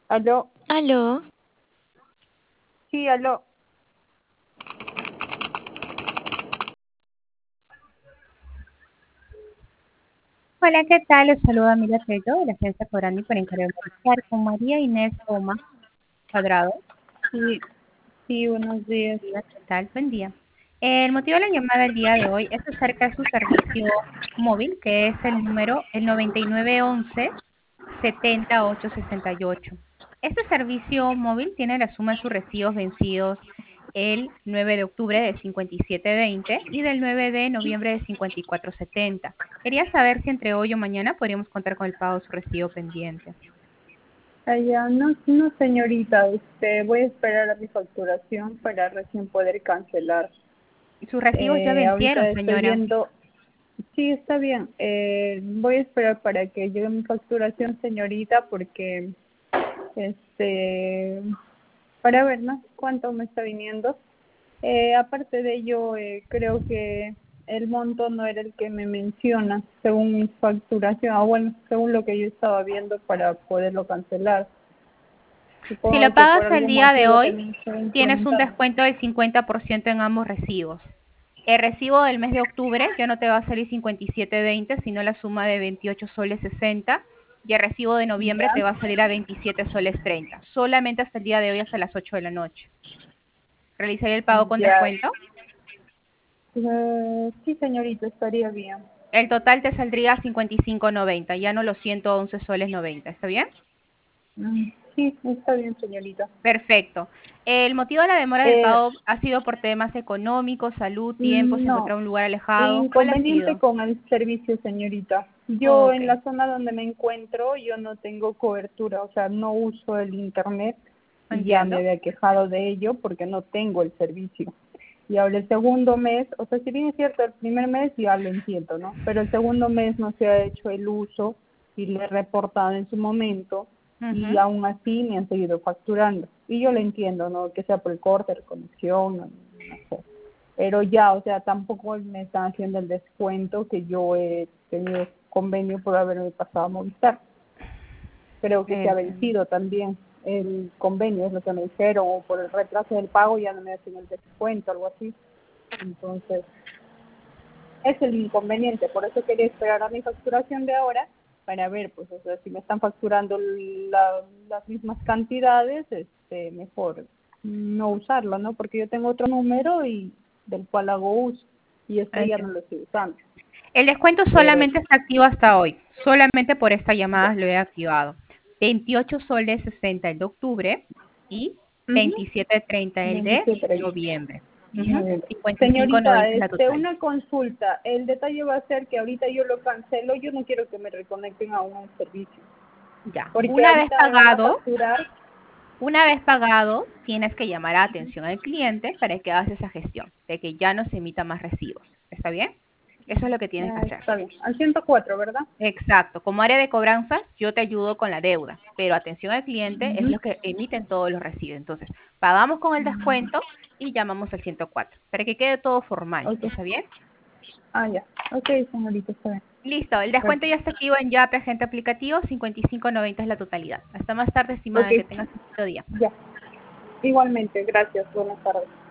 Aló, Aló, sí, aló. Hola, ¿qué tal? Les saluda Emilia Tello de la agencia Corani para encargar de estar con María Inés Oma Cuadrado. Sí, sí, buenos días. Hola, ¿qué tal? Buen día. El motivo de la llamada el día de hoy es acerca de su servicio móvil, que es el número el 9911-70868. Este servicio móvil tiene la suma de sus recibos vencidos el 9 de octubre de 57.20 y del 9 de noviembre de 54.70. Quería saber si entre hoy o mañana podríamos contar con el pago de su recibo pendiente. Allá, no, no, señorita, voy a esperar a mi facturación para recién poder cancelar. Sus recibos ya Ahorita vencieron, estoy señora. viendo, sí, está bien. Voy a esperar para que llegue mi facturación, señorita, porque, este, para ver, ¿no? Cuánto me está viniendo. Aparte de ello, creo que el monto no era el que me menciona según mi facturación, bueno, según lo que yo estaba viendo para poderlo cancelar. Si lo Supongo que por pagas el algún día de motivo hoy, también se ha tienes un incrementado. descuento del 50% en ambos recibos. El recibo del mes de octubre ya no te va a salir 57.20, sino la suma de 28 soles 60. Y el recibo de noviembre ¿Ya? te va a salir a 27 soles 30. Solamente hasta el día de hoy, hasta las 8 de la noche. ¿Realizaría el pago con Ya. descuento? Sí, señorita, estaría bien. El total te saldría 55.90, ya no los 111 soles 90. ¿Está bien? Sí, está bien, señorita. Perfecto. ¿El motivo de la demora del Eh, pago ha sido por temas económicos, salud, tiempo, se no, encontraba en un lugar alejado? ¿Cuál ha inconveniente sido? con el servicio, señorita. Yo Ok, en la zona donde me encuentro, yo no tengo cobertura, o sea, no uso el internet y ya me entiendo. había quejado de ello porque no tengo el servicio. Y ahora el segundo mes, o sea, si bien es cierto, el primer mes ya lo entiendo, ¿no? Pero el segundo mes no se ha hecho el uso y le he reportado en su momento y Ujú. aún así me han seguido facturando. Y yo lo entiendo, ¿no? Que sea por el corte, la conexión, no sé. Pero ya, o sea, tampoco me están haciendo el descuento que yo he tenido convenio por haberme pasado a Movistar. Creo que se ha Entiendo. vencido también el convenio, es lo que me dijeron, o por el retraso del pago ya no me hacen el descuento, algo así. Entonces, es el inconveniente, por eso quería esperar a mi facturación de ahora para ver, pues, o sea, si me están facturando las mismas cantidades, mejor no usarlo, ¿no? Porque yo tengo otro número y del cual hago uso y ya no Entiendo. lo estoy usando. El descuento Pero solamente está activo hasta hoy. Solamente por esta llamada ya. lo he activado. 28 soles 60 el de octubre y Ujú. 27.30 el de 27.30. noviembre. Muy bien. 55.90 Señorita, es la total. una consulta. El detalle va a ser que ahorita yo lo cancelo, yo no quiero que me reconecten a un servicio, Ya. porque ahorita me van a facturar. Una vez pagado, tienes que llamar a atención al cliente para que hagas esa gestión, de que ya no se emita más recibos. ¿Está bien? Eso es lo que tienes que hacer. Está bien, al 104, ¿verdad? Exacto. Como área de cobranza, yo te ayudo con la deuda, pero atención al cliente es lo que emiten todos los recibos. Entonces, pagamos con el descuento y llamamos al 104 para que quede todo formal. Ok. ¿Está bien? Ya. Ok, señorita, está bien. Listo. El descuento Gracias. ya está activo en Yape, agente aplicativo. 55.90 es la totalidad. Hasta más tarde, Ok, estimada, que tengas un lindo día. ya. Igualmente, gracias. Buenas tardes.